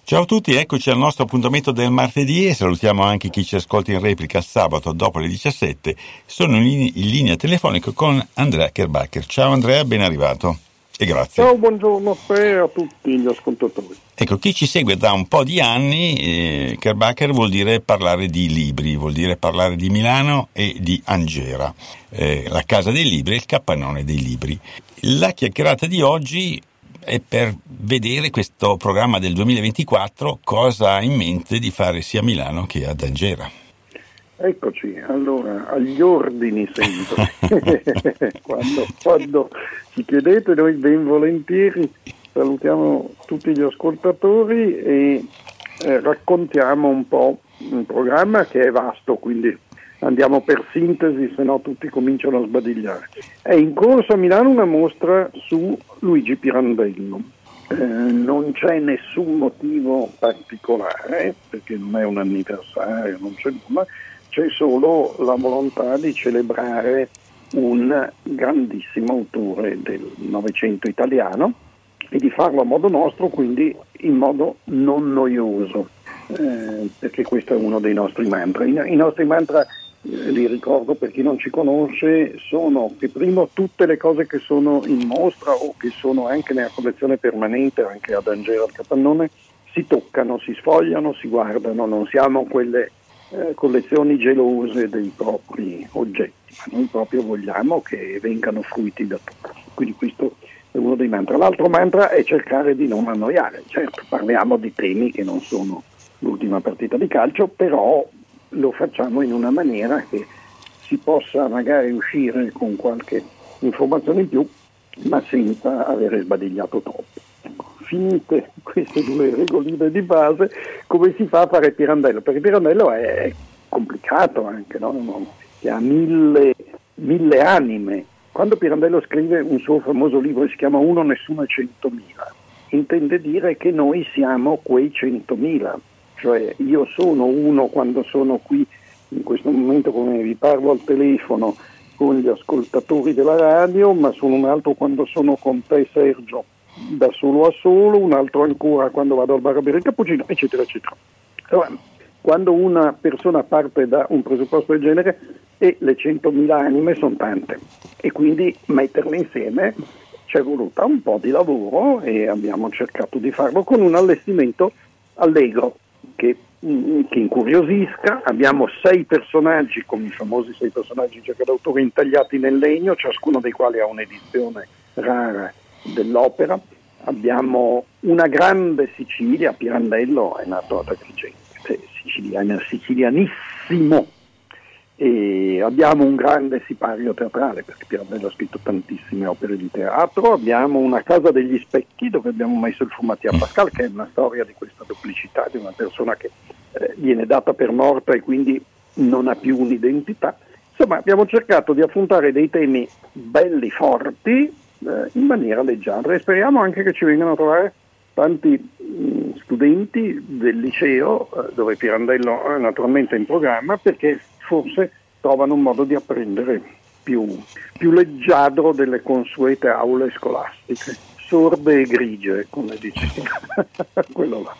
Ciao a tutti, eccoci al nostro appuntamento del martedì e salutiamo anche chi ci ascolta in replica sabato dopo le 17. Sono in linea telefonica con Andrea Kerbacher. Ciao Andrea, ben arrivato e grazie. Ciao, buongiorno a te e a tutti gli ascoltatori. Ecco, chi ci segue da un po' di anni, Kerbacher vuol dire parlare di libri, vuol dire parlare di Milano e di Angera, la casa dei libri e il capannone dei libri. La chiacchierata di oggi è per vedere questo programma del 2024, cosa ha in mente di fare sia a Milano che ad Angera. Eccoci, allora, agli ordini sempre. quando ci chiedete, noi ben volentieri salutiamo tutti gli ascoltatori e raccontiamo un po' un programma che è vasto, quindi andiamo per sintesi, se no tutti cominciano a sbadigliare. È in corso a Milano una mostra su Luigi Pirandello. Non c'è nessun motivo particolare, perché non è un anniversario, non c'è nulla, c'è solo la volontà di celebrare un grandissimo autore del Novecento italiano e di farlo a modo nostro, quindi in modo non noioso, perché questo è uno dei nostri mantra. I nostri mantra, li ricordo per chi non ci conosce, sono che primo tutte le cose che sono in mostra o che sono anche nella collezione permanente, anche ad Angera al Capannone, si toccano, si sfogliano, si guardano, non siamo quelle collezioni gelose dei propri oggetti, ma noi proprio vogliamo che vengano fruiti da tutti. Quindi questo è uno dei mantra. L'altro mantra è cercare di non annoiare. Certo, parliamo di temi che non sono l'ultima partita di calcio, però lo facciamo in una maniera che si possa magari uscire con qualche informazione in più, ma senza avere sbadigliato troppo. Finite queste due regoline di base, come si fa a fare Pirandello? Perché Pirandello è complicato anche, no? Che ha mille anime. Quando Pirandello scrive un suo famoso libro, si chiama Uno, Nessuno e 100.000, intende dire che noi siamo quei 100.000. Cioè io sono uno quando sono qui in questo momento, come vi parlo al telefono con gli ascoltatori della radio, ma sono un altro quando sono con te Sergio da solo a solo, un altro ancora quando vado al bar a bere il cappuccino, eccetera eccetera. Allora, quando una persona parte da un presupposto del genere, e le 100.000 anime sono tante, e quindi metterle insieme ci è voluta un po' di lavoro e abbiamo cercato di farlo con un allestimento allegro che incuriosisca. Abbiamo 6 personaggi, come i famosi 6 personaggi in cerca d'autore, intagliati nel legno, ciascuno dei quali ha un'edizione rara dell'opera. Abbiamo una grande Sicilia, Pirandello è nato ad Agrigento, sicilianissimo, e abbiamo un grande sipario teatrale, perché Pirandello ha scritto tantissime opere di teatro. Abbiamo una casa degli specchi dove abbiamo messo il Fumatia Pascal, che è una storia di questa duplicità di una persona che viene data per morta e quindi non ha più un'identità. Insomma, abbiamo cercato di affrontare dei temi belli, forti, in maniera leggiadra, e speriamo anche che ci vengano a trovare tanti studenti del liceo, dove Pirandello è naturalmente in programma, perché forse trovano un modo di apprendere più leggiadro delle consuete aule scolastiche, sorde e grigie, come diceva quello là.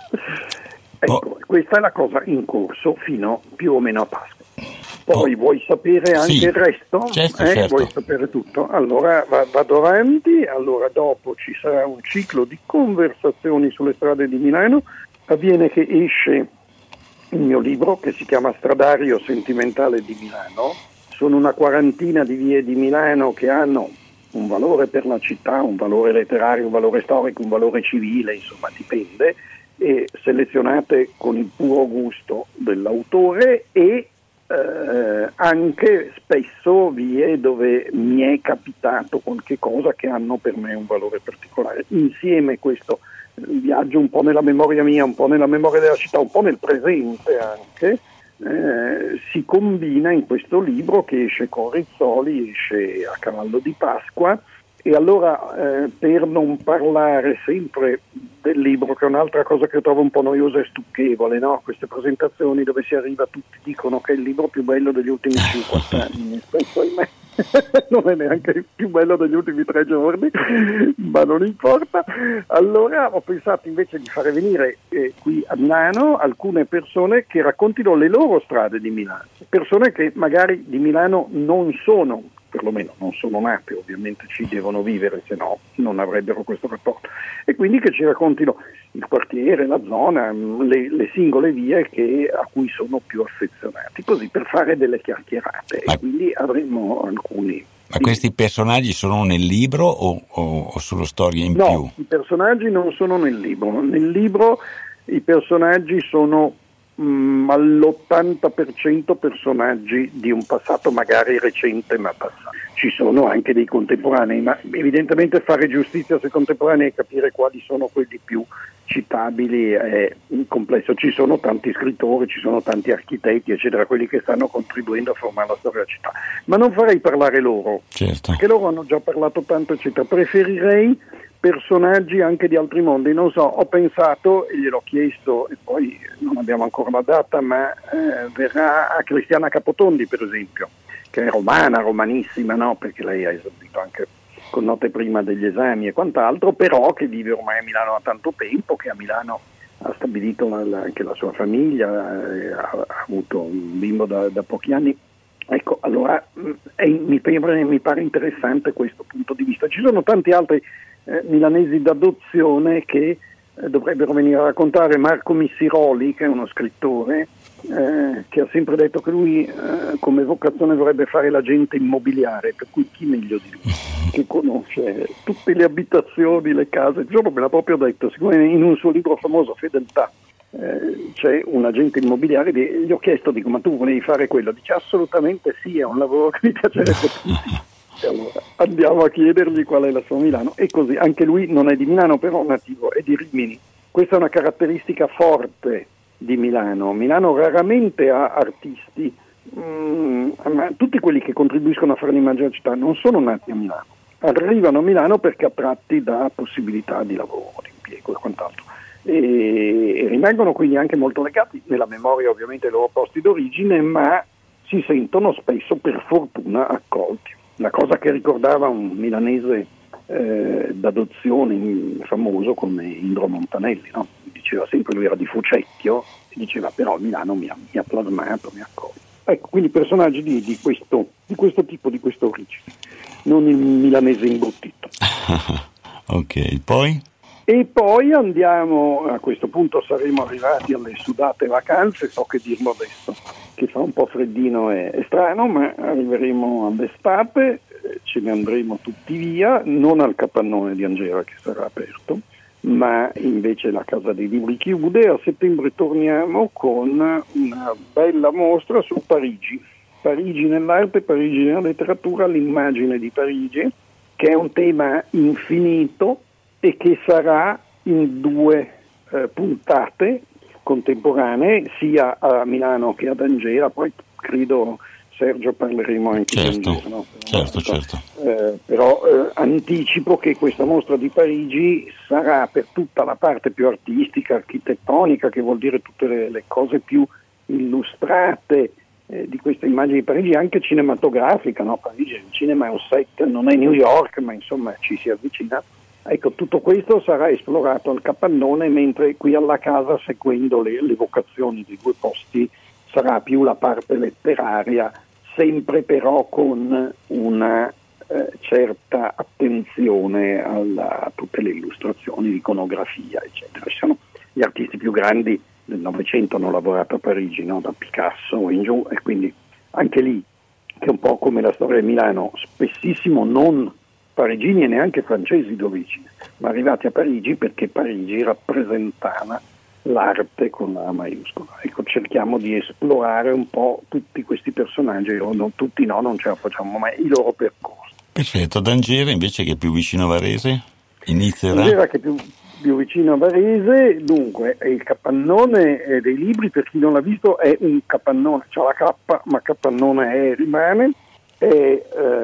Ecco, questa è la cosa in corso fino più o meno a Pasqua. Poi vuoi sapere anche il resto? Certo. Vuoi sapere tutto? Allora vado avanti. Allora dopo ci sarà un ciclo di conversazioni sulle strade di Milano. Avviene che esce il mio libro che si chiama Stradario sentimentale di Milano. Sono una quarantina di vie di Milano che hanno un valore per la città, un valore letterario, un valore storico, un valore civile, insomma dipende, e selezionate con il puro gusto dell'autore, e anche spesso vie dove mi è capitato qualche cosa che hanno per me un valore particolare. Insieme questo viaggio un po' nella memoria mia, un po' nella memoria della città, un po' nel presente anche, si combina in questo libro che esce con Rizzoli, esce a cavallo di Pasqua. E allora, per non parlare sempre del libro, che è un'altra cosa che trovo un po' noiosa e stucchevole, no? Queste presentazioni dove si arriva, tutti dicono che è il libro più bello degli ultimi 50 anni, spesso non è neanche il più bello degli ultimi 3 giorni, ma non importa. Allora ho pensato invece di fare venire qui a Milano alcune persone che raccontino le loro strade di Milano, persone che magari di Milano non sono, perlomeno non sono nate, ovviamente ci devono vivere, se no non avrebbero questo rapporto, e quindi che ci raccontino il quartiere, la zona, le singole vie a cui sono più affezionati, così per fare delle chiacchierate. E quindi avremo alcuni. Ma questi personaggi sono nel libro o sono storie in più? No, i personaggi non sono nel libro. Nel libro i personaggi sono all'80% personaggi di un passato magari recente ma passato. Ci sono anche dei contemporanei, ma evidentemente fare giustizia sui contemporanei e capire quali sono quelli più citabili è complesso. Ci sono tanti scrittori, ci sono tanti architetti, eccetera, quelli che stanno contribuendo a formare la storia della città, ma non farei parlare loro, certo, perché loro hanno già parlato tanto, eccetera. Preferirei personaggi anche di altri mondi. Non so, ho pensato e gliel'ho chiesto, e poi non abbiamo ancora la data, ma verrà a Cristiana Capotondi, per esempio, che è romanissima, no? Perché lei ha esordito anche con note prima degli esami e quant'altro, però che vive ormai a Milano da tanto tempo, che a Milano ha stabilito anche la sua famiglia, ha avuto un bimbo da pochi anni. Ecco, allora mi pare interessante questo punto di vista. Ci sono tanti altri milanesi d'adozione che dovrebbero venire a raccontare. Marco Missiroli, che è uno scrittore, che ha sempre detto che lui come vocazione vorrebbe fare l'agente immobiliare, per cui chi meglio di lui, che conosce tutte le abitazioni, le case. Il giorno me l'ha proprio detto, siccome in un suo libro famoso, Fedeltà, c'è un agente immobiliare, gli ho chiesto, dico, ma tu volevi fare quello? Dice assolutamente sì, è un lavoro che mi piacerebbe tantissimo. Allora andiamo a chiedergli qual è la sua Milano, e così. Anche lui non è di Milano, però nativo, è di Rimini. Questa è una caratteristica forte di Milano. Milano raramente ha artisti, ma tutti quelli che contribuiscono a fare l'immagine della città non sono nati a Milano, arrivano a Milano perché attratti da possibilità di lavoro, di impiego e quant'altro, e rimangono quindi anche molto legati nella memoria ovviamente ai loro posti d'origine, ma si sentono spesso per fortuna accolti. La cosa che ricordava un milanese d'adozione famoso come Indro Montanelli, no? Diceva sempre, lui era di Fucecchio, e diceva però Milano mi ha plasmato, mi ha accolto. Ecco, quindi personaggi di questo tipo, di questa origine, non il milanese imbruttito. Ok, poi? E poi andiamo, a questo punto saremo arrivati alle sudate vacanze, so che dirlo adesso, che fa un po' freddino e strano, ma arriveremo all'estate, ce ne andremo tutti via, non al capannone di Angera che sarà aperto, ma invece la Casa dei Libri chiude. A settembre torniamo con una bella mostra su Parigi nell'arte, Parigi nella letteratura, l'immagine di Parigi, che è un tema infinito e che sarà in 2 puntate contemporanee, sia a Milano che ad Angera. Poi credo, Sergio, parleremo anche di Angera, no? Certo. Però anticipo che questa mostra di Parigi sarà per tutta la parte più artistica, architettonica, che vuol dire tutte le cose più illustrate di questa immagine di Parigi, anche cinematografica, no? Parigi, il cinema è un set, non è New York, ma insomma ci si avvicina. Ecco, tutto questo sarà esplorato al capannone, mentre qui alla casa, seguendo le vocazioni dei 2 posti, sarà più la parte letteraria, sempre però con una certa attenzione a tutte le illustrazioni, l'iconografia, eccetera. Ci sono gli artisti più grandi del Novecento hanno lavorato a Parigi, no? Da Picasso in giù, e quindi anche lì, che è un po' come la storia di Milano, spessissimo non parigini e neanche francesi d'origine, ma arrivati a Parigi perché Parigi rappresentava l'arte con la maiuscola. Ecco, cerchiamo di esplorare un po' tutti questi personaggi, non ce la facciamo mai, i loro percorsi. Perfetto. Ad Angera invece, che è più vicino a Varese, inizierà? Angera, che è più vicino a Varese, dunque è il capannone dei libri. Per chi non l'ha visto, è un capannone, c'ha la K, ma capannone rimane, è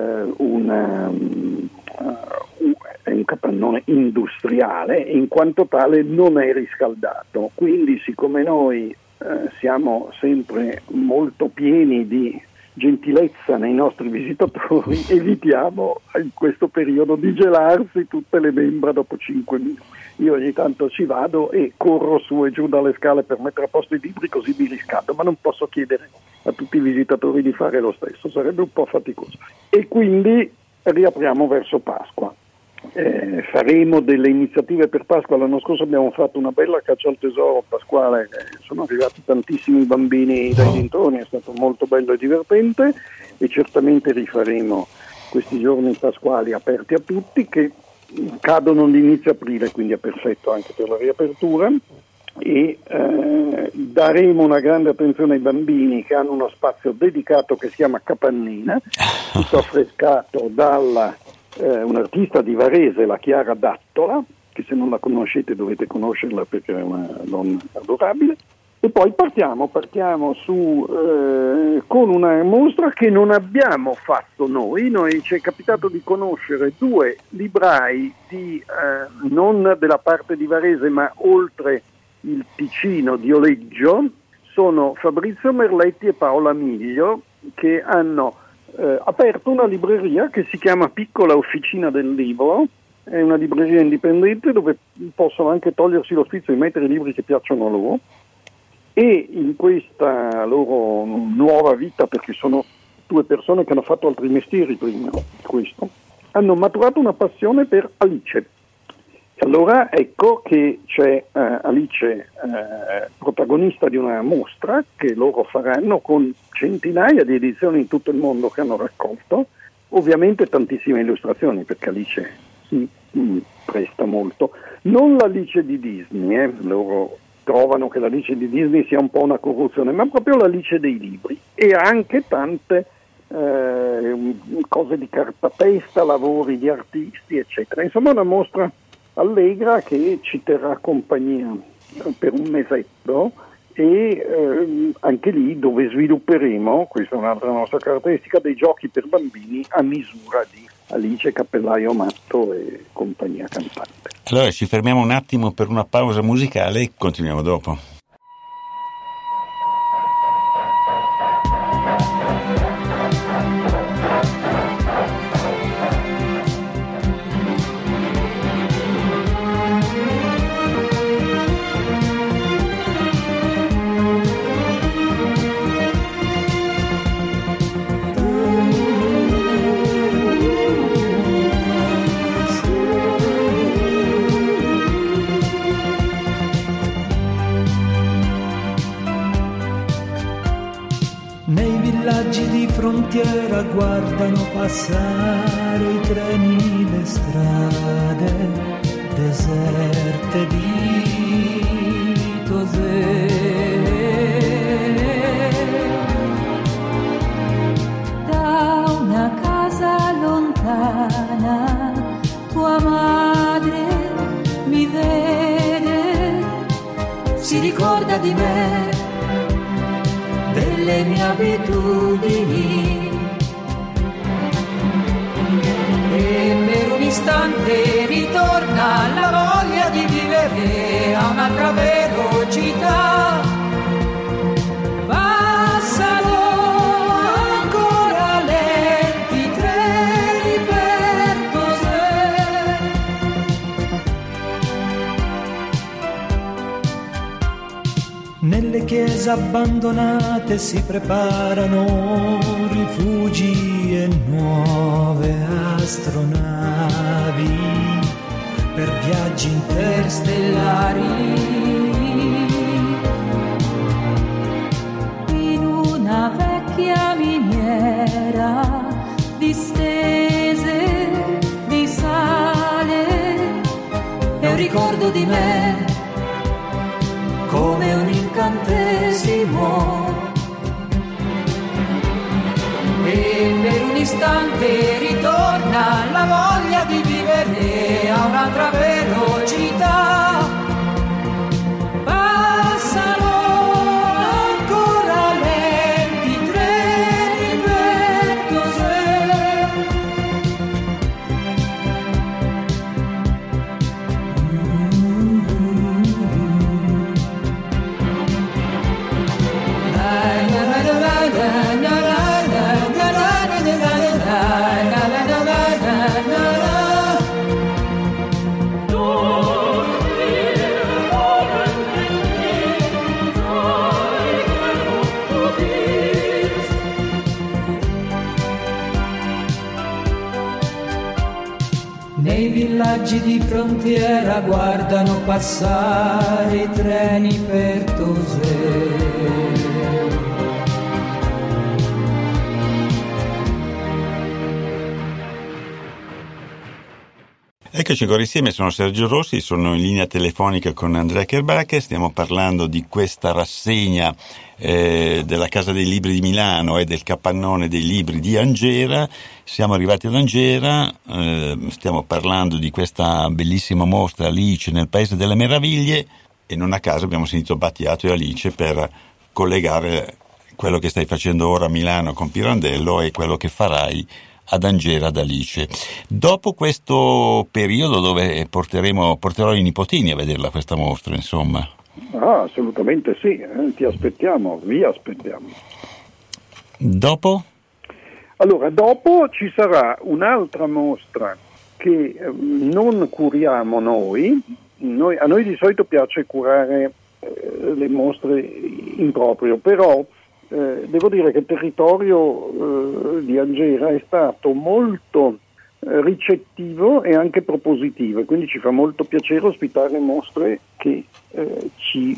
un capannone industriale, in quanto tale non è riscaldato, quindi siccome noi siamo sempre molto pieni di gentilezza nei nostri visitatori, evitiamo in questo periodo di gelarsi tutte le membra dopo 5 minuti. Io ogni tanto ci vado e corro su e giù dalle scale per mettere a posto i libri, così mi riscaldo, ma non posso chiedere a tutti i visitatori di fare lo stesso, sarebbe un po' faticoso. E quindi riapriamo verso Pasqua. Faremo delle iniziative per Pasqua. L'anno scorso abbiamo fatto una bella caccia al tesoro pasquale, sono arrivati tantissimi bambini dai dintorni, è stato molto bello e divertente, e certamente rifaremo questi giorni pasquali aperti a tutti, che cadono l'inizio aprile, quindi è perfetto anche per la riapertura, e daremo una grande attenzione ai bambini che hanno uno spazio dedicato che si chiama Capannina, tutto affrescato dalla un artista di Varese, la Chiara Dattola, che se non la conoscete dovete conoscerla perché è una donna adorabile. E poi partiamo su con una mostra che non abbiamo fatto noi ci è capitato di conoscere 2 librai non della parte di Varese ma oltre il Ticino, di Oleggio, sono Fabrizio Merletti e Paola Miglio, che hanno aperto una libreria che si chiama Piccola Officina del Libro. È una libreria indipendente dove possono anche togliersi lo sfizio di mettere i libri che piacciono a loro, e in questa loro nuova vita, perché sono 2 persone che hanno fatto altri mestieri prima di questo, hanno maturato una passione per Alice. Allora ecco che c'è Alice protagonista di una mostra che loro faranno con centinaia di edizioni in tutto il mondo che hanno raccolto, ovviamente tantissime illustrazioni perché Alice si presta molto, non l'Alice di Disney, loro trovano che l'Alice di Disney sia un po' una corruzione, ma proprio l'Alice dei libri, e anche tante cose di cartapesta, lavori di artisti eccetera, insomma una mostra allegra che ci terrà compagnia per un mesetto, e anche lì dove svilupperemo, questa è un'altra nostra caratteristica, dei giochi per bambini a misura di Alice, Cappellaio Matto e compagnia cantante. Allora ci fermiamo un attimo per una pausa musicale e continuiamo dopo. Frontiera guardano passare i treni, le strade deserte di Tosè. Da una casa lontana tua madre mi vede, si ricorda di me, delle mie abitudini, e per un istante ritorna la voglia di vivere a un'altra velocità. Passano ancora lenti treni per Tosè. Nelle chiese abbandonate si preparano rifugi e nuove astronavi per viaggi interstellari. In una vecchia miniera distese di sale è un ricordo di me, come un incantesimo, e per un istante ritorna la voglia di vivere a un'altra velocità. Passano ancora lenti treni per Tosè. villaggi di frontiera guardano passare i treni per Tosè. Eccoci ancora insieme, sono Sergio Rossi, sono in linea telefonica con Andrea Kerbacher, stiamo parlando di questa rassegna della Casa dei Libri di Milano e del Capannone dei Libri di Angera. Siamo arrivati ad Angera, stiamo parlando di questa bellissima mostra Alice nel Paese delle Meraviglie e non a caso abbiamo sentito Battiato e Alice per collegare quello che stai facendo ora a Milano con Pirandello e quello che farai ad Angera ad Alice. Dopo questo periodo dove porterò i nipotini a vederla questa mostra, insomma. Ah, assolutamente sì, ti aspettiamo, vi aspettiamo. Dopo? Allora, dopo ci sarà un'altra mostra che non curiamo noi. A noi di solito piace curare le mostre in proprio, però devo dire che il territorio di Angera è stato molto ricettivo e anche propositivo, e quindi ci fa molto piacere ospitare mostre che ci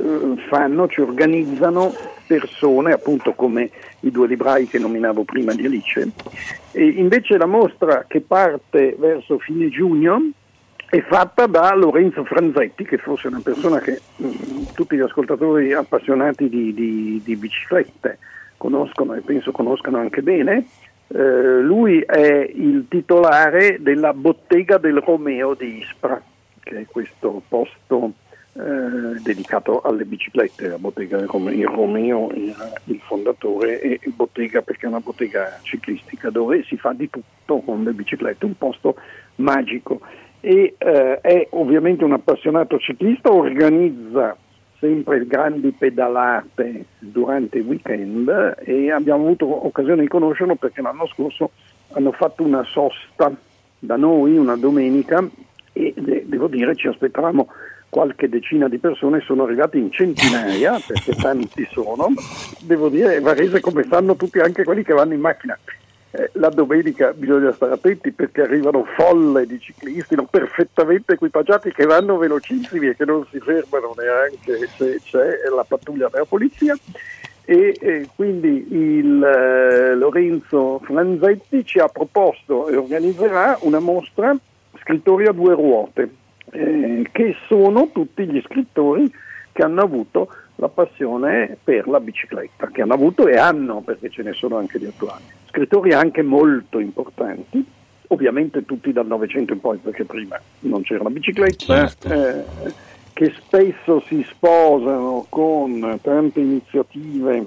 organizzano persone, appunto come i due librai che nominavo prima di Alice. E invece la mostra che parte verso fine giugno è fatta da Lorenzo Franzetti, che forse è una persona che tutti gli ascoltatori appassionati di biciclette conoscono e penso conoscano anche bene. Lui è il titolare della Bottega del Romeo di Ispra, che è questo posto dedicato alle biciclette. La Bottega del Romeo, il Romeo era il fondatore, e bottega perché è una bottega ciclistica dove si fa di tutto con le biciclette, un posto magico. E è ovviamente un appassionato ciclista, organizza sempre grandi pedalate durante il weekend e abbiamo avuto occasione di conoscerlo perché l'anno scorso hanno fatto una sosta da noi, una domenica, e devo dire ci aspettavamo qualche decina di persone, sono arrivati in centinaia perché tanti sono. Devo dire, Varese come stanno tutti, anche quelli che vanno in macchina. La domenica bisogna stare attenti perché arrivano folle di ciclisti perfettamente equipaggiati che vanno velocissimi e che non si fermano neanche se c'è la pattuglia della polizia, e quindi il Lorenzo Franzetti ci ha proposto e organizzerà una mostra scrittori a due ruote, che sono tutti gli scrittori che hanno avuto la passione per la bicicletta, che hanno avuto e hanno, perché ce ne sono anche di attuali. Scrittori anche molto importanti, ovviamente tutti dal Novecento in poi, perché prima non c'era la bicicletta, che spesso si sposano con tante iniziative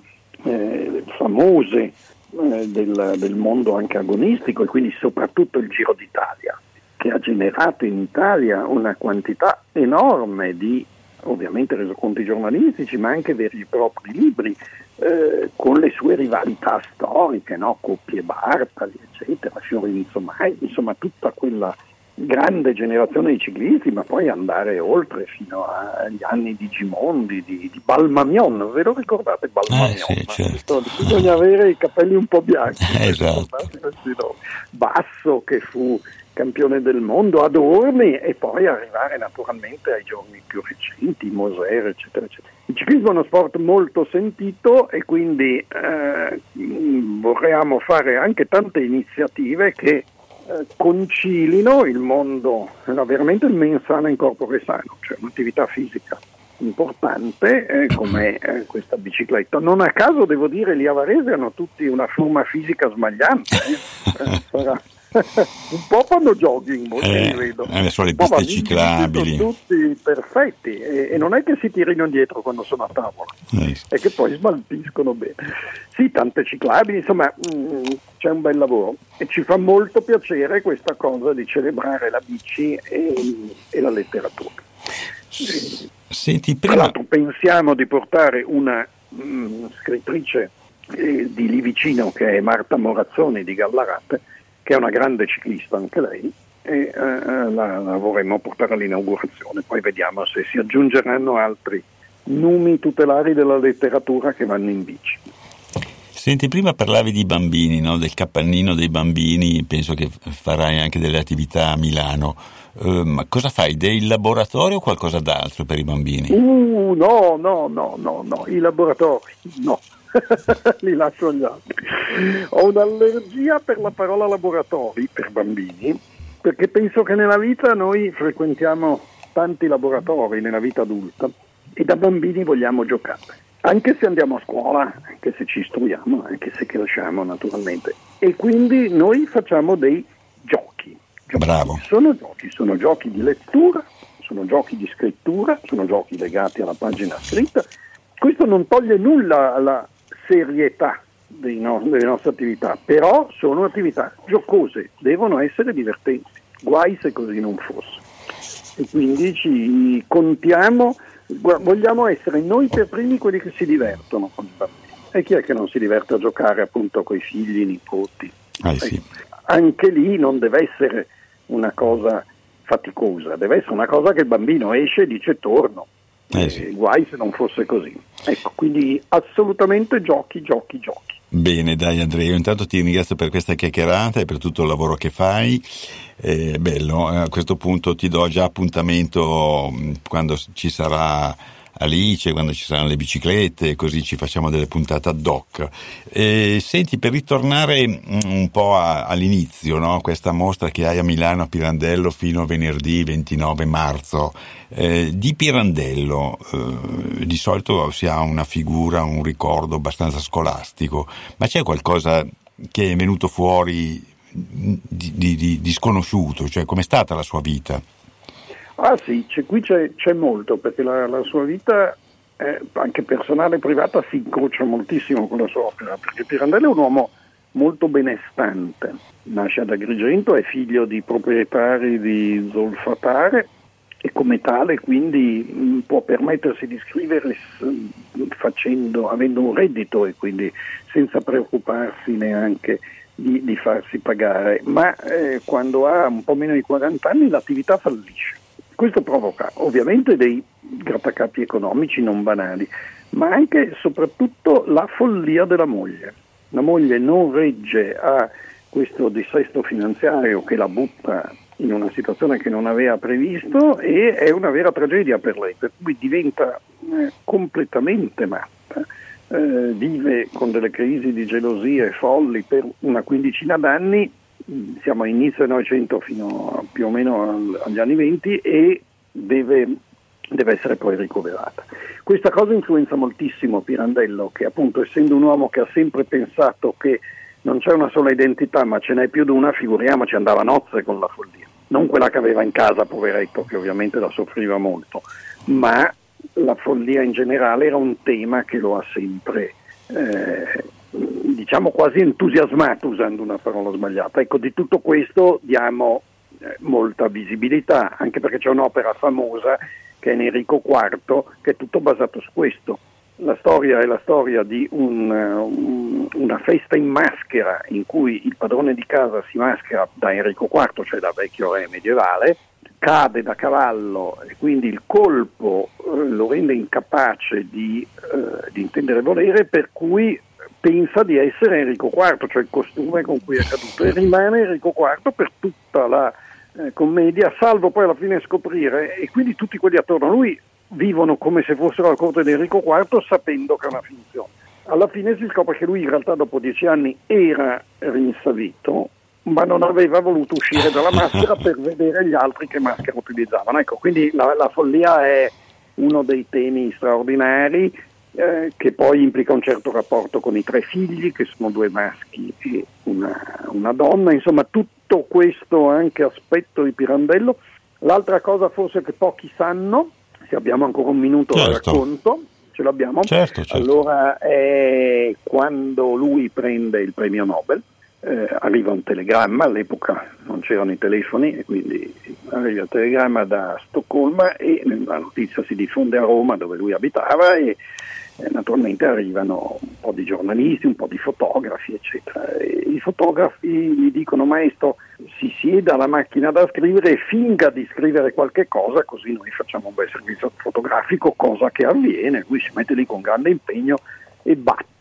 famose del mondo anche agonistico, e quindi soprattutto il Giro d'Italia, che ha generato in Italia una quantità enorme di, ovviamente, resoconti giornalistici, ma anche veri e propri libri, con le sue rivalità storiche, no? Coppie Bartali, eccetera, Fiorenzo Mai, insomma tutta quella grande generazione di ciclisti, ma poi andare oltre fino agli anni di Gimondi, di Balmamion. Ve lo ricordate Balmamion? Sì, certo. Bisogna avere i capelli un po' bianchi. Esatto. Basso, che fu campione del mondo, Adorni, e poi arrivare naturalmente ai giorni più recenti, Moser, eccetera, eccetera. Il ciclismo è uno sport molto sentito e quindi vorremmo fare anche tante iniziative che concilino il mondo, veramente il mens sana in corpore sano, cioè un'attività fisica importante come questa bicicletta. Non a caso, devo dire, gli a Varese hanno tutti una forma fisica smagliante. Sarà un po' fanno jogging, vedo. Sono le piste ciclabili. Sono tutti perfetti e non è che si tirino indietro quando sono a tavola, è che poi smaltiscono bene. Sì, tante ciclabili, insomma c'è un bel lavoro e ci fa molto piacere questa cosa di celebrare la bici e la letteratura. Senti, Tra l'altro pensiamo di portare una scrittrice di lì vicino, che è Marta Morazzoni di Gallarate, che è una grande ciclista anche lei, e la vorremmo portare all'inaugurazione. Poi vediamo se si aggiungeranno altri numi tutelari della letteratura che vanno in bici. Senti, prima parlavi di bambini, no? Del capannino dei bambini, penso che farai anche delle attività a Milano. Ma cosa fai? Dei laboratori o qualcosa d'altro per i bambini? No, i laboratori, no. Li lascio agli altri. Ho un'allergia per la parola laboratori per bambini, perché penso che nella vita noi frequentiamo tanti laboratori nella vita adulta e da bambini vogliamo giocare, anche se andiamo a scuola, anche se ci istruiamo, anche se cresciamo naturalmente, e quindi noi facciamo dei giochi. Bravo. Sono giochi di lettura, sono giochi di scrittura, sono giochi legati alla pagina scritta. Questo non toglie nulla alla serietà delle nostre attività, però sono attività giocose, devono essere divertenti, guai se così non fosse. E quindi ci contiamo, vogliamo essere noi per primi quelli che si divertono con i bambini. E chi è che non si diverte a giocare appunto con i figli, i nipoti? Sì. Anche lì non deve essere una cosa faticosa, deve essere una cosa che il bambino esce e dice torno. Sì. Guai se non fosse così. Ecco, quindi assolutamente giochi. Bene, dai Andrea, io intanto ti ringrazio per questa chiacchierata e per tutto il lavoro che fai. Bello, a questo punto ti do già appuntamento quando ci sarà Alice, quando ci saranno le biciclette, così ci facciamo delle puntate ad hoc. Senti, per ritornare un po' all'inizio, no? Questa mostra che hai a Milano, a Pirandello, fino a venerdì 29 marzo, di Pirandello di solito si ha una figura, un ricordo abbastanza scolastico, ma c'è qualcosa che è venuto fuori di sconosciuto, cioè com'è stata la sua vita? Ah sì, c'è molto, perché la sua vita anche personale e privata si incrocia moltissimo con la sua opera, perché Pirandello è un uomo molto benestante, nasce ad Agrigento, è figlio di proprietari di zolfatare e come tale quindi può permettersi di scrivere avendo un reddito e quindi senza preoccuparsi neanche di farsi pagare, ma quando ha un po' meno di 40 anni l'attività fallisce. Questo provoca ovviamente dei grattacapi economici non banali, ma anche e soprattutto la follia della moglie. La moglie non regge a questo dissesto finanziario che la butta in una situazione che non aveva previsto e è una vera tragedia per lei, per cui diventa completamente matta, vive con delle crisi di gelosie folli per una quindicina d'anni. Siamo a inizio del Novecento fino più o meno agli anni 20 e deve essere poi ricoverata. Questa cosa influenza moltissimo Pirandello, che appunto essendo un uomo che ha sempre pensato che non c'è una sola identità ma ce n'è più di una, figuriamoci, andava a nozze con la follia. Non quella che aveva in casa, poveretto, che ovviamente la soffriva molto, ma la follia in generale era un tema che lo ha sempre diciamo quasi entusiasmato, usando una parola sbagliata. Ecco, di tutto questo diamo molta visibilità, anche perché c'è un'opera famosa che è in Enrico IV, che è tutto basato su questo. La storia è la storia di una festa in maschera in cui il padrone di casa si maschera da Enrico IV, cioè da vecchio re medievale, cade da cavallo e quindi il colpo lo rende incapace di intendere volere, per cui pensa di essere Enrico IV, cioè il costume con cui è caduto, e rimane Enrico IV per tutta la commedia, salvo poi alla fine scoprire, e quindi tutti quelli attorno a lui vivono come se fossero alla corte di Enrico IV sapendo che è una finzione. Alla fine si scopre che lui in realtà dopo 10 anni era rinsavito, ma non aveva voluto uscire dalla maschera per vedere gli altri che maschera utilizzavano. Ecco, quindi la follia è uno dei temi straordinari, che poi implica un certo rapporto con i 3 figli, che sono 2 maschi e una donna, insomma tutto questo anche aspetto di Pirandello. L'altra cosa forse che pochi sanno, se abbiamo ancora un minuto certo. Lo racconto, ce l'abbiamo? Certo. Allora quando lui prende il premio Nobel, arriva un telegramma, all'epoca non c'erano i telefoni e quindi arriva il telegramma da Stoccolma e la notizia si diffonde a Roma dove lui abitava e naturalmente arrivano un po' di giornalisti, un po' di fotografi eccetera, e i fotografi gli dicono: maestro, si sieda alla macchina da scrivere e finga di scrivere qualche cosa, così noi facciamo un bel servizio fotografico, cosa che avviene. Lui si mette lì con grande impegno e batte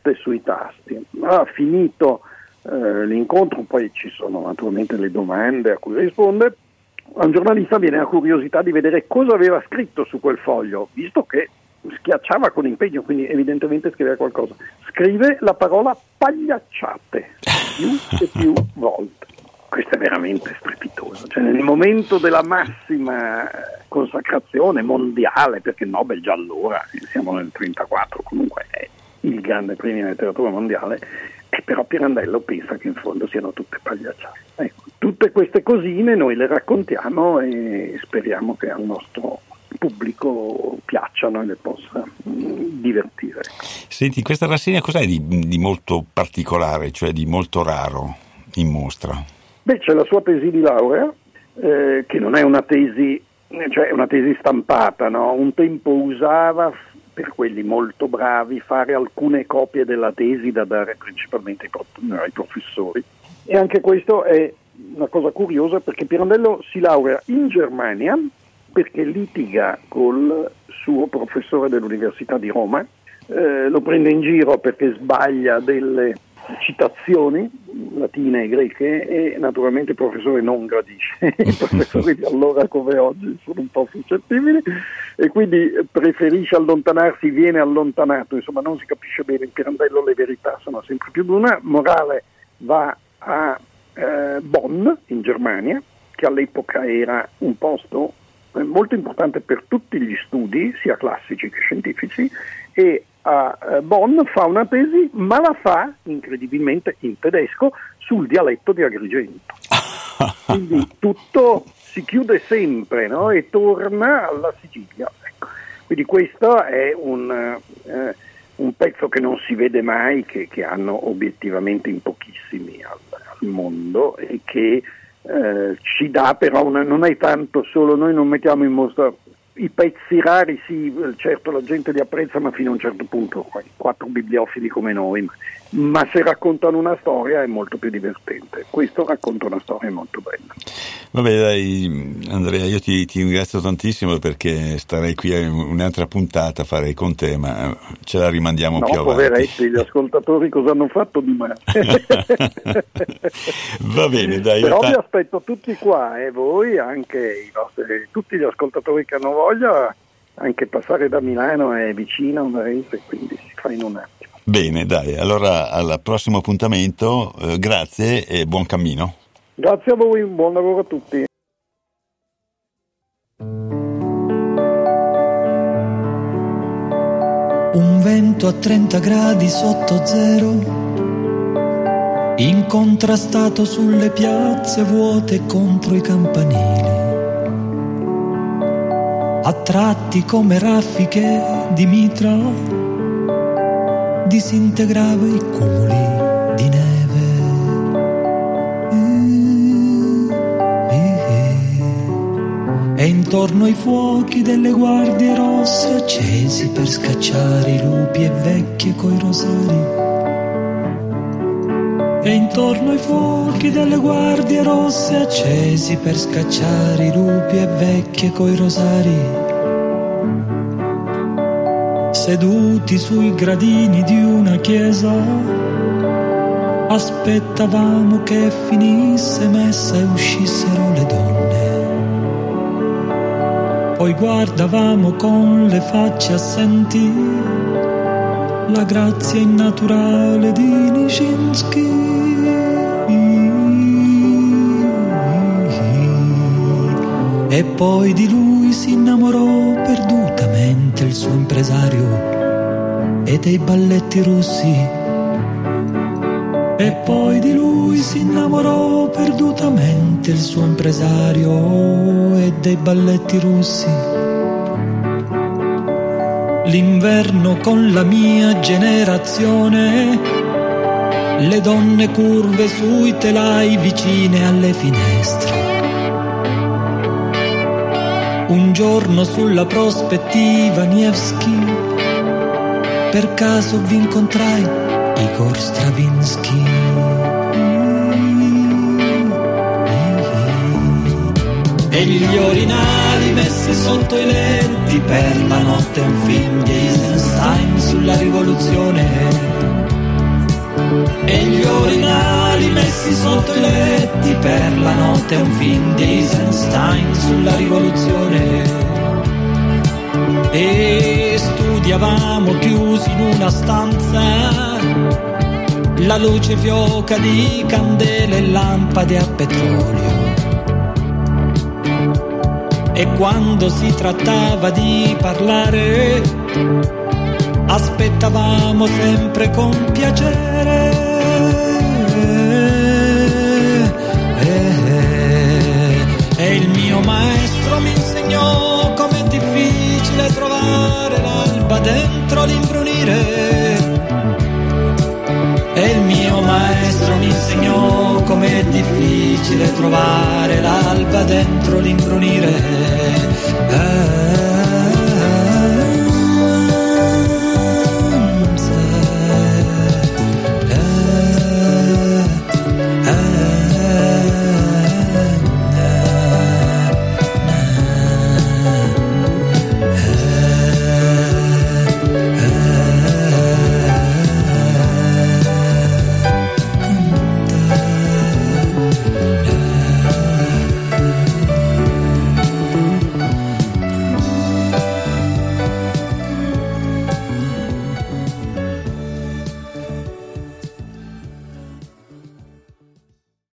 batte sui tasti. Finito l'incontro, poi ci sono naturalmente le domande a cui risponde. A un giornalista viene la curiosità di vedere cosa aveva scritto su quel foglio, visto che schiacciava con impegno, quindi evidentemente scriveva qualcosa. Scrive la parola pagliacciate più e più volte. Questo è veramente strepitoso, cioè nel momento della massima consacrazione mondiale, perché Nobel già allora, siamo nel 1934, comunque è il grande premio di letteratura mondiale, e però Pirandello pensa che in fondo siano tutte pagliacciate. Ecco, tutte queste cosine noi le raccontiamo e speriamo che al nostro pubblico piacciono e le possa divertire. Senti, questa rassegna cos'è di molto particolare, cioè di molto raro in mostra? Beh, c'è la sua tesi di laurea, che non è una tesi, cioè è una tesi stampata, no? Un tempo usava, per quelli molto bravi, fare alcune copie della tesi da dare principalmente ai professori. E anche questo è una cosa curiosa, perché Pirandello si laurea in Germania perché litiga col suo professore dell'Università di Roma, lo prende in giro perché sbaglia delle citazioni latine e greche e naturalmente il professore non gradisce. I professori di allora come oggi sono un po' suscettibili e quindi preferisce allontanarsi, viene allontanato, insomma non si capisce bene. In Pirandello le verità sono sempre più di una. Morale va a Bonn in Germania, che all'epoca era un posto molto importante per tutti gli studi sia classici che scientifici, e a Bonn fa una tesi, ma la fa incredibilmente in tedesco sul dialetto di Agrigento. Quindi tutto si chiude sempre, no? E torna alla Sicilia. Ecco. Quindi questo è un pezzo che non si vede mai, che hanno obiettivamente in pochissimi al mondo, e che ci dà però non è tanto solo, noi non mettiamo in mostra i pezzi rari, sì, certo la gente li apprezza, ma fino a un certo punto, 4 bibliofili come noi, ma se raccontano una storia è molto più divertente. Questo racconta una storia molto bella. Vabbè dai Andrea, io ti ringrazio tantissimo, perché starei qui a un'altra puntata, farei con te, ma ce la rimandiamo più avanti. No, poveretti, gli ascoltatori cosa hanno fatto di male? Va bene, dai. Però vi aspetto tutti qua, voi, anche tutti gli ascoltatori che hanno voglia, anche passare da Milano è vicino, quindi si fa in un attimo. Bene, dai, allora al prossimo appuntamento, grazie e buon cammino. Grazie a voi, buon lavoro a tutti. Un vento a 30 gradi sotto zero, incontrastato sulle piazze vuote contro i campanili, a tratti come raffiche di mitra disintegrava i cumuli di neve. E intorno ai fuochi delle guardie rosse accesi per scacciare i lupi e vecchie coi rosari. E intorno ai fuochi delle guardie rosse accesi per scacciare i lupi e vecchie coi rosari. Seduti sui gradini di una chiesa, aspettavamo che finisse messa e uscissero le donne. Poi guardavamo con le facce assenti la grazia innaturale di Nijinsky. E poi di lui si innamorò perdutamente il suo impresario e dei balletti russi. E poi di lui si innamorò perdutamente il suo impresario e dei balletti russi. L'inverno con la mia generazione, le donne curve sui telai vicine alle finestre. Un giorno sulla prospettiva Nevsky, per caso vi incontrai Igor Stravinsky. E gli orinali messi sotto i letti, per la notte un film di Eisenstein sulla rivoluzione. avanti per la notte, un film di Eisenstein sulla rivoluzione. E studiavamo chiusi in una stanza, la luce fioca di candele e lampade a petrolio. E quando si trattava di parlare, aspettavamo sempre con piacere. E il mio maestro mi insegnò com'è difficile trovare l'alba dentro l'imbrunire. E il mio maestro mi insegnò com'è difficile trovare l'alba dentro l'imbrunire.